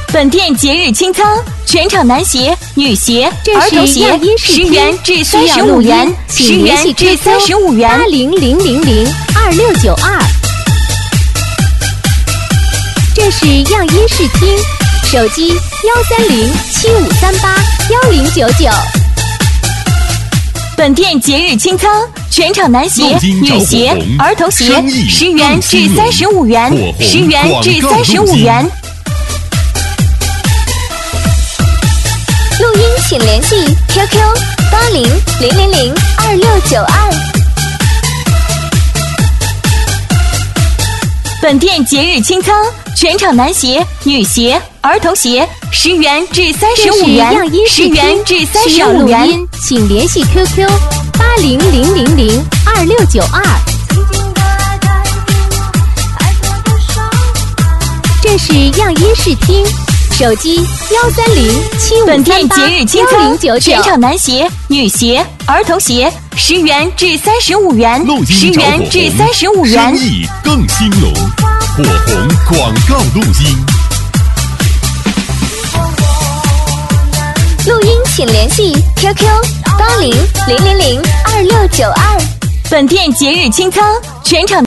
本店节日清仓，全场男鞋、女鞋、儿童鞋10元至35元，10元至35元。 800002692。这是样衣视听，手机13075381099。 本店节日清仓，全场男鞋、女鞋、儿童鞋10元至35元，10元至35元。 录音请联系 QQ80000262。 本店节日清仓，全场男鞋、女鞋、儿童鞋10元至35元，10元至35元。 请联系 QQ80000262。这是样衣视听，手机13075381099。 本店节日清仓，全场男鞋、女鞋、儿童鞋10元至35元，10元至35元。 生意更兴隆，火红广告录音。 录音请联系 QQ80000262。 本店节日清仓，全场